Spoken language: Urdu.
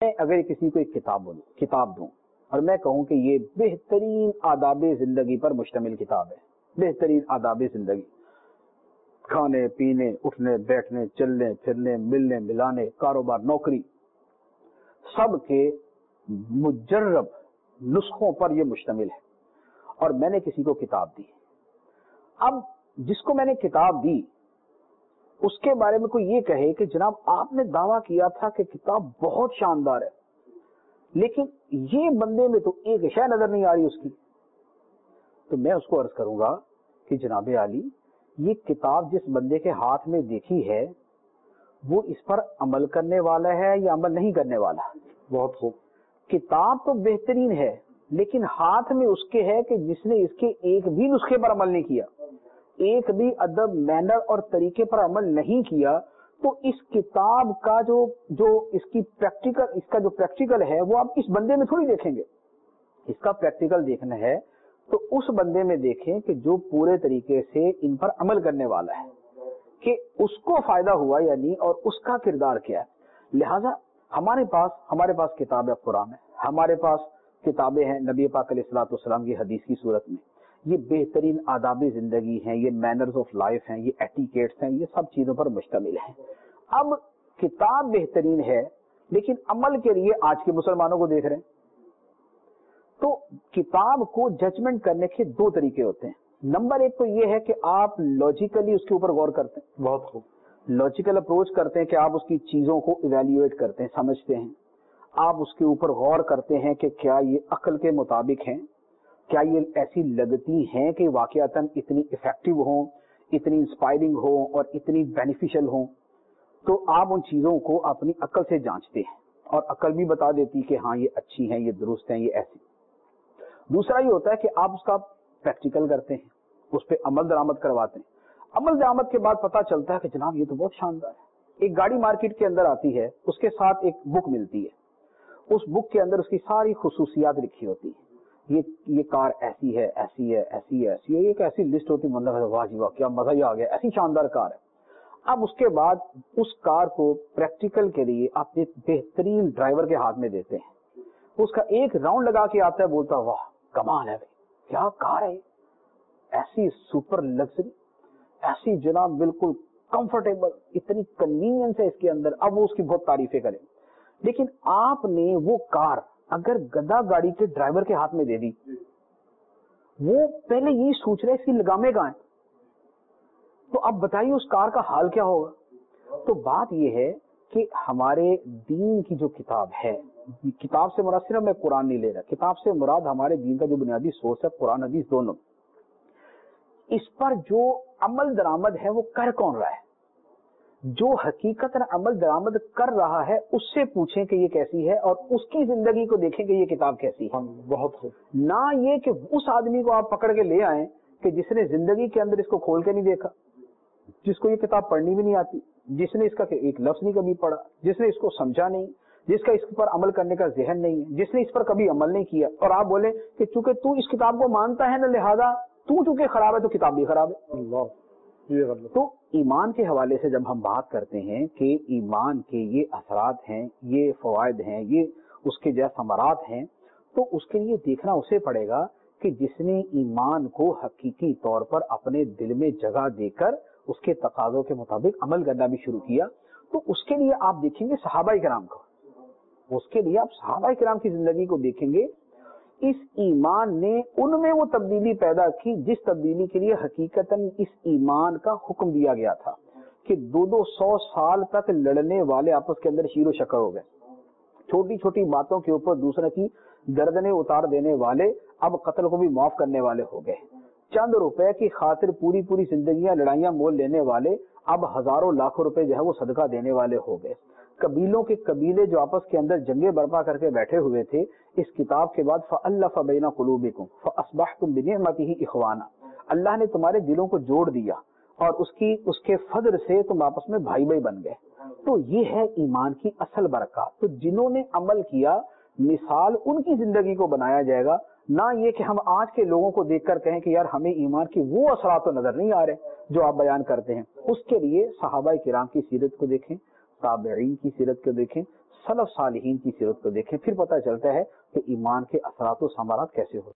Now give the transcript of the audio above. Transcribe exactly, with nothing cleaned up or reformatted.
میں اگر کسی کو ایک کتاب بولوں کتاب دوں اور میں کہوں کہ یہ بہترین آداب زندگی پر مشتمل کتاب ہے، بہترین آداب زندگی، کھانے پینے اٹھنے بیٹھنے چلنے پھرنے ملنے ملانے کاروبار نوکری سب کے مجرب نسخوں پر یہ مشتمل ہے، اور میں نے کسی کو کتاب دی، اب جس کو میں نے کتاب دی اس کے بارے میں کوئی یہ کہے کہ جناب آپ نے دعویٰ کیا تھا کہ کتاب بہت شاندار ہے، لیکن یہ بندے میں تو ایک شے نظر نہیں آ رہی اس کی، تو میں اس کو عرض کروں گا کہ جناب عالی یہ کتاب جس بندے کے ہاتھ میں دیکھی ہے وہ اس پر عمل کرنے والا ہے یا عمل نہیں کرنے والا؟ بہت خوب، کتاب تو بہترین ہے لیکن ہاتھ میں اس کے ہے کہ جس نے اس کے ایک بھی نسخے پر عمل نہیں کیا، ایک بھی ادب مینر اور طریقے پر عمل نہیں کیا، تو اس کتاب کا جو جو اس کی پریکٹیکل اس کا جو پریکٹیکل ہے وہ آپ اس بندے میں تھوڑی دیکھیں گے، اس کا پریکٹیکل دیکھنا ہے تو اس بندے میں دیکھیں کہ جو پورے طریقے سے ان پر عمل کرنے والا ہے، کہ اس کو فائدہ ہوا یا نہیں اور اس کا کردار کیا ہے۔ لہذا ہمارے پاس ہمارے پاس کتاب ہے قرآن ہے، ہمارے پاس کتابیں ہیں نبی پاک علیہ الصلوۃ والسلام کی حدیث کی صورت میں، یہ بہترین آداب زندگی ہیں، یہ مینرز آف لائف ہیں، یہ ایٹیکیٹس ہیں، یہ سب چیزوں پر مشتمل ہیں۔ اب کتاب بہترین ہے لیکن عمل کے لیے آج کے مسلمانوں کو دیکھ رہے ہیں، تو کتاب کو ججمنٹ کرنے کے دو طریقے ہوتے ہیں۔ نمبر ایک تو یہ ہے کہ آپ لاجیکلی اس کے اوپر غور کرتے ہیں، بہت خوب لاجیکل اپروچ کرتے ہیں کہ آپ اس کی چیزوں کو ایویلیویٹ کرتے ہیں، سمجھتے ہیں، آپ اس کے اوپر غور کرتے ہیں کہ کیا یہ عقل کے مطابق ہیں، کیا یہ ایسی لگتی ہیں کہ واقعتاً اتنی افیکٹو ہوں، اتنی انسپائرنگ ہوں اور اتنی بینیفیشل ہوں، تو آپ ان چیزوں کو اپنی عقل سے جانچتے ہیں اور عقل بھی بتا دیتی کہ ہاں یہ اچھی ہیں، یہ درست ہیں، یہ ایسی۔ دوسرا یہ ہوتا ہے کہ آپ اس کا پریکٹیکل کرتے ہیں، اس پہ عمل درآمد کرواتے ہیں، عمل درآمد کے بعد پتہ چلتا ہے کہ جناب یہ تو بہت شاندار ہے۔ ایک گاڑی مارکیٹ کے اندر آتی ہے، اس کے ساتھ ایک بک ملتی ہے، اس بک کے اندر اس کی ساری خصوصیات لکھی ہوتی ہیں، یہ یہ کار ایسی ہے ایسی ہے ایسی ہے ایسی ہے، ایک ایسی لسٹ ہوتی ہے، مطلب واہ جی واہ کیا مزہ ہی آ گیا، ایسی شاندار کار ہے۔ اب اس کے بعد اس کار کو پریکٹیکل کے لیے آپ ایک بہترین ڈرائیور کے ہاتھ میں دیتے ہیں، اس کا ایک راؤنڈ لگا کے آتا ہے، بولتا واہ کمال ہے بھائی کیا کار ہے، ایسی سپر لگژری، ایسی جناب بالکل کمفرٹیبل، اتنی کنوینئنس ہے اس کے اندر، اب وہ اس کی بہت تعریفیں کریں۔ لیکن آپ نے وہ کار اگر گدا گاڑی کے ڈرائیور کے ہاتھ میں دے دی، وہ پہلے یہ سوچ رہے اس کی لگامیں کہاں ہیں، تو اب بتائیے اس کار کا حال کیا ہوگا۔ تو بات یہ ہے کہ ہمارے دین کی جو کتاب ہے، کتاب سے مراد صرف میں قرآن نہیں لے رہا، کتاب سے مراد ہمارے دین کا جو بنیادی سورس ہے قرآن حدیث دونوں، اس پر جو عمل درآمد ہے وہ کر کون رہا ہے؟ جو حقیقت عمل درآمد کر رہا ہے اس سے پوچھیں کہ یہ کیسی ہے اور اس کی زندگی کو دیکھیں کہ یہ کتاب کیسی ہے۔ بہت خوب، نہ یہ کہ اس آدمی کو آپ پکڑ کے لے آئیں کہ جس نے زندگی کے اندر اس کو کھول کے نہیں دیکھا، جس کو یہ کتاب پڑھنی بھی نہیں آتی، جس نے اس کا ایک لفظ نہیں کبھی پڑھا، جس نے اس کو سمجھا نہیں، جس کا اس پر عمل کرنے کا ذہن نہیں ہے، جس نے اس پر کبھی عمل نہیں کیا، اور آپ بولیں کہ چونکہ تو اس کتاب کو مانتا ہے نا لہذا تو چونکہ خراب ہے تو کتاب بھی خراب ہے۔ اللہ، تو ایمان کے حوالے سے جب ہم بات کرتے ہیں کہ ایمان کے یہ اثرات ہیں، یہ فوائد ہیں، یہ اس کے جو ثمرات ہیں، تو اس کے لیے دیکھنا اسے پڑے گا کہ جس نے ایمان کو حقیقی طور پر اپنے دل میں جگہ دے کر اس کے تقاضوں کے مطابق عمل کرنا بھی شروع کیا، تو اس کے لیے آپ دیکھیں گے صحابہ کرام کو، اس کے لیے آپ صحابہ کرام کی زندگی کو دیکھیں گے، اس ایمان نے ان میں وہ تبدیلی پیدا کی جس تبدیلی کے لیے حقیقتاً اس ایمان کا حکم دیا گیا تھا کہ دو دو سو سال تک لڑنے والے آپس کے اندر شیر و شکر ہو گئے، چھوٹی چھوٹی باتوں کے اوپر دوسرے کی گردنیں اتار دینے والے اب قتل کو بھی معاف کرنے والے ہو گئے، چند روپے کی خاطر پوری پوری زندگیاں لڑائیاں مول لینے والے اب ہزاروں لاکھوں روپے جو ہے وہ صدقہ دینے والے ہو گئے، قبیلوں کے قبیلے جو آپس کے اندر جنگیں برپا کر کے بیٹھے ہوئے تھے، اس کتاب کے بعد فَأَلَّفَ بَيْنَ قُلُوبِكُمْ فَأَصْبَحْتُمْ بِنِعْمَتِهِ إِخْوَانًا، اللہ نے تمہارے دلوں کو جوڑ دیا اور اس کی اس کے فضل سے تم آپس میں بھائی بھائی بن گئے۔ تو یہ ہے ایمان کی اصل برکات۔ تو جنہوں نے عمل کیا مثال ان کی زندگی کو بنایا جائے گا، نہ یہ کہ ہم آج کے لوگوں کو دیکھ کر کہیں کہ یار ہمیں ایمان کی وہ اثرات تو نظر نہیں آ رہے جو آپ بیان کرتے ہیں۔ اس کے لیے صحابہ کرام کی سیرت کو دیکھیں، تابعین کی سیرت کو دیکھیں، سلف صالحین کی سیرت کو دیکھیں، پھر پتہ چلتا ہے کہ ایمان کے اثرات و ثمرات کیسے ہوتے ہیں۔